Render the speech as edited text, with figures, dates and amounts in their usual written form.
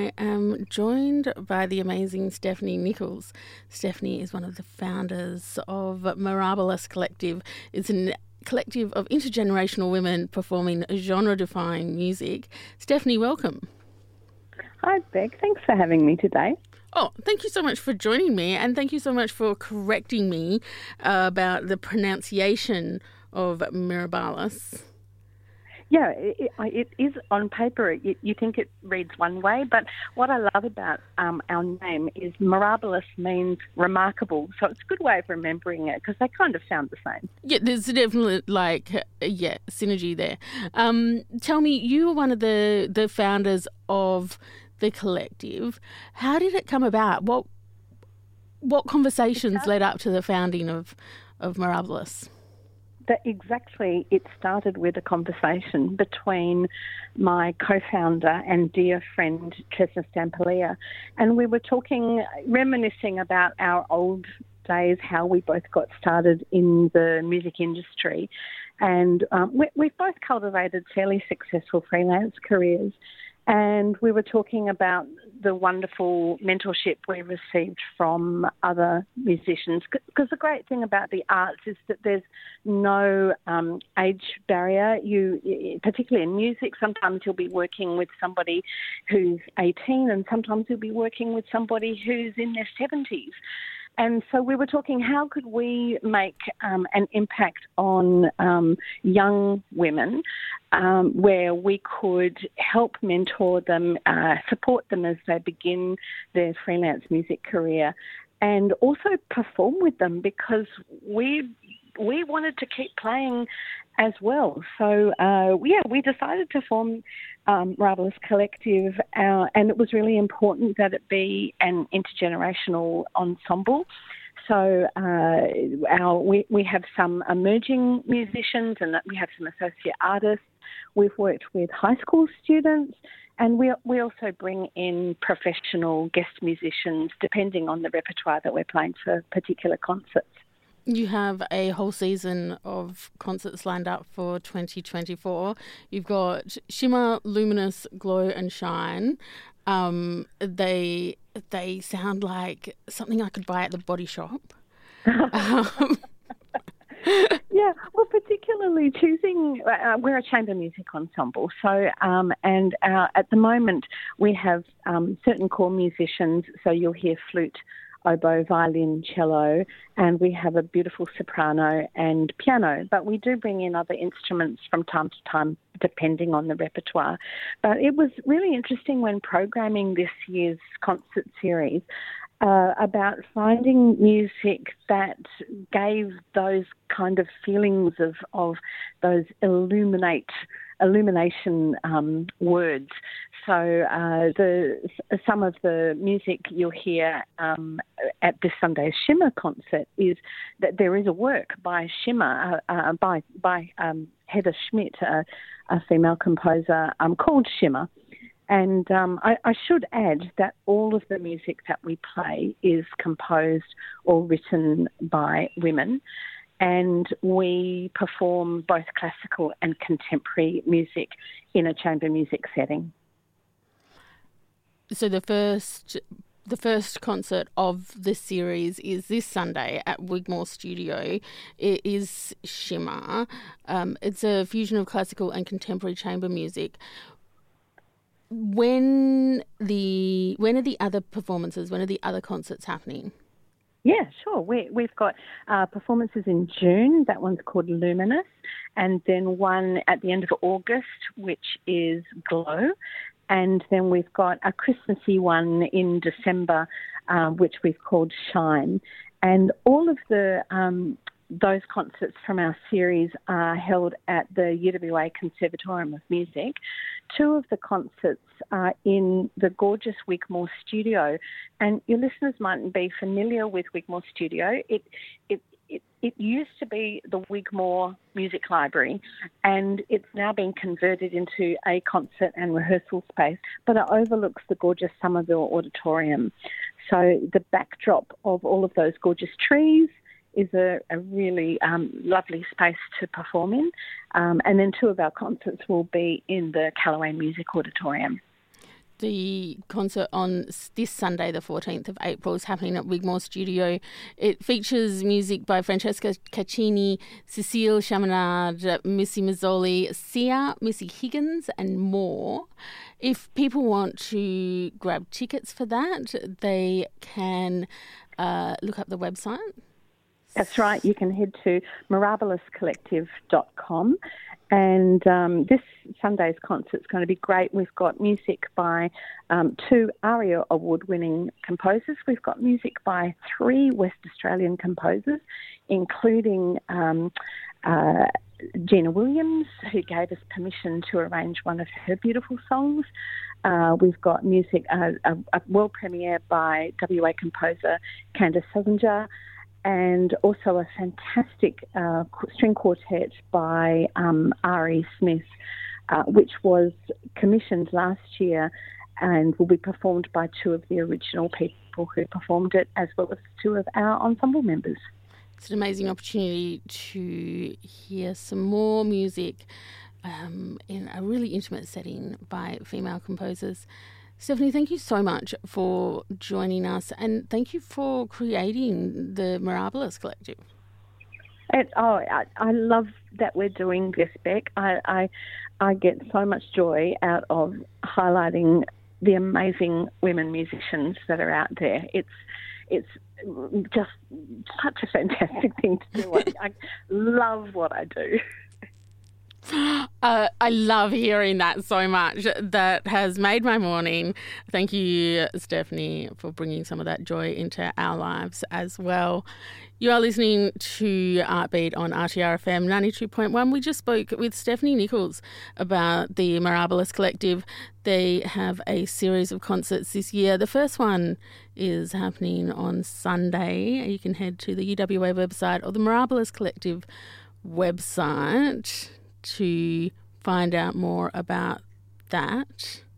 I am joined by the amazing Stephanie Nichols. Stephanie is one of the founders of Mirabilis Collective. It's a collective of intergenerational women performing genre-defying music. Stephanie, welcome. Hi, Beck. Thanks for having me today. Oh, thank you so much for joining me, and thank you so much for correcting me about the pronunciation of Mirabilis. Yeah, it is on paper. You think it reads one way, but what I love about our name is Mirabilis means remarkable. So it's a good way of remembering it because they kind of sound the same. Yeah, there's definitely synergy there. Tell me, you were one of the founders of the collective. How did it come about? What conversations led up to the founding of Mirabilis? Exactly. It started with a conversation between my co-founder and dear friend, Tresna Stampelia, and we were reminiscing about our old days, how we both got started in the music industry. And we've both cultivated fairly successful freelance careers. And we were talking about the wonderful mentorship we received from other musicians. Because the great thing about the arts is that there's no age barrier. Particularly in music, sometimes you'll be working with somebody who's 18 and sometimes you'll be working with somebody who's in their 70s. And so we were talking, how could we make an impact on young women where we could help mentor them, support them as they begin their freelance music career, and also perform with them because we wanted to keep playing as well. So, we decided to form Mirabilis Collective, and it was really important that it be an intergenerational ensemble. So we have some emerging musicians and we have some associate artists. We've worked with high school students, and we also bring in professional guest musicians depending on the repertoire that we're playing for particular concerts. You have a whole season of concerts lined up for 2024. You've got Shimmer, Luminous, Glow and Shine. They sound like something I could buy at the Body Shop. Yeah, well, particularly choosing, we're a chamber music ensemble. So, at the moment we have certain core musicians. So you'll hear flute, oboe, violin, cello, and we have a beautiful soprano and piano. But we do bring in other instruments from time to time, depending on the repertoire. But it was really interesting when programming this year's concert series about finding music that gave those kind of feelings of those illumination words. So some of the music you'll hear at this Sunday's Shimmer concert is that there is a work by Shimmer, by Heather Schmidt, a female composer, called Shimmer. And I should add that all of the music that we play is composed or written by women. And we perform both classical and contemporary music in a chamber music setting. So the first concert of this series is this Sunday at Wigmore Studio. It is Shimmer. It's a fusion of classical and contemporary chamber music. When are the other performances? When are the other concerts happening? Yeah, sure. We've got performances in June. That one's called Luminous. And then one at the end of August, which is Glow. And then we've got a Christmassy one in December, which we've called Shine. And all of those concerts from our series are held at the UWA Conservatorium of Music. Two of the concerts are in the gorgeous Wigmore Studio, and your listeners mightn't be familiar with Wigmore Studio. It used to be the Wigmore Music Library, and it's now been converted into a concert and rehearsal space, but it overlooks the gorgeous Somerville Auditorium. So the backdrop of all of those gorgeous trees is a really lovely space to perform in. And then two of our concerts will be in the Callaway Music Auditorium. The concert on this Sunday, the 14th of April, is happening at Wigmore Studio. It features music by Francesca Caccini, Cecile Chaminade, Missy Mazzoli, Sia, Missy Higgins, and more. If people want to grab tickets for that, they can look up the website. That's right. You can head to miraboluscollective.com. And this Sunday's concert is going to be great. We've got music by 2 ARIA award-winning composers. We've got music by 3 West Australian composers, including Gina Williams, who gave us permission to arrange one of her beautiful songs. We've got music, a world premiere by WA composer Candice Sosinger, and also a fantastic string quartet by Ari Smith, which was commissioned last year and will be performed by 2 of the original people who performed it, as well as 2 of our ensemble members. It's an amazing opportunity to hear some more music in a really intimate setting by female composers. Stephanie, thank you so much for joining us, and thank you for creating the Mirabilis Collective. I love that we're doing this, Beck. I get so much joy out of highlighting the amazing women musicians that are out there. It's just such a fantastic thing to do. I love what I do. I love hearing that so much. That has made my morning. Thank you, Stephanie, for bringing some of that joy into our lives as well. You are listening to Artbeat on RTR-FM 92.1. We just spoke with Stephanie Nichols about the Mirabilis Collective. They have a series of concerts this year. The first one is happening on Sunday. You can head to the UWA website or the Mirabilis Collective website to find out more about that.